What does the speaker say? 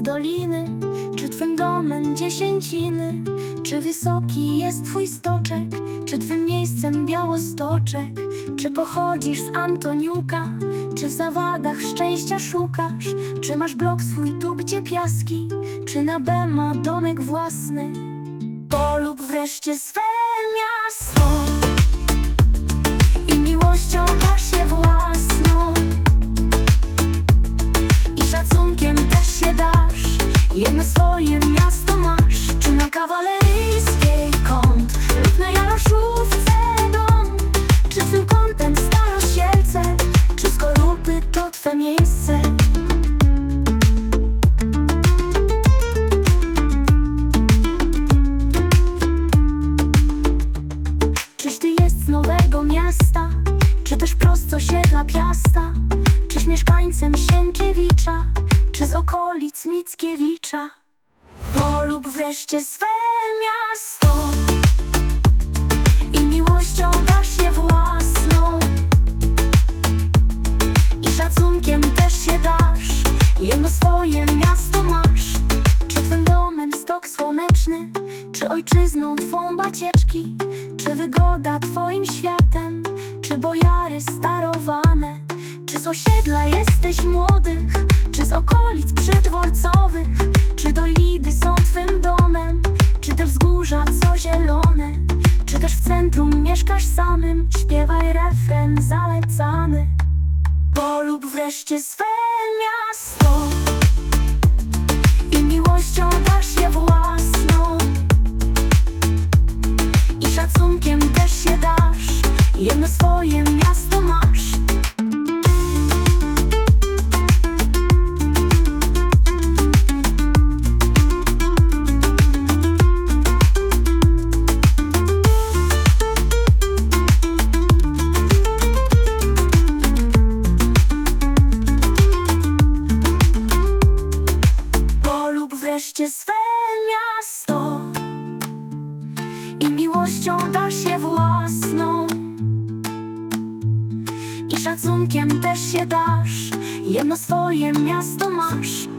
doliny? Czy twym domem dziesięciny? Czy wysoki jest twój stoczek? Czy twym miejscem Białostoczek? Czy pochodzisz z Antoniuka? Czy w zawadach szczęścia szukasz? Czy masz blok swój tu, gdzie piaski? Czy na B ma domek własny? Polub wreszcie swe miasto i miłością dasz je własną, i szacunkiem też się dasz. Jedno swoje miasto masz. Czy na Kawaleryjskiej kąt lub na Jaroszówce dom? Czy twym kątem Starosielce? Czy Skorupy to twe miejsce? Czyś ty jest z Nowego Miasta? Czy też prosto osiedla Piasta? Czyś mieszkańcem Sienkiewicza? Czy z okolic Mickiewicza? Polub wreszcie swe miasto i miłością dasz je własną, i szacunkiem też się dasz. Jedno swoje miasto masz. Czy twym domem Stok Słoneczny? Czy ojczyzną twą Bacieczki? Czy wygoda twoim światem? Czy Bojary starowane? Czy z osiedla jesteś młodych? Czy z okolic przydworcowych? Czy Dolidy są twym domem? Czy te wzgórza co zielone? Czy też w centrum mieszkasz samym? Śpiewaj refren zalecany. Polub wreszcie swe miasto i miłością dasz je własną, i szacunkiem też się dasz. Jedno swoje miasto masz. Polub wreszcie swe miasto i miłością dasz je własną, i szacunkiem też się dasz. Jedno swoje miasto masz.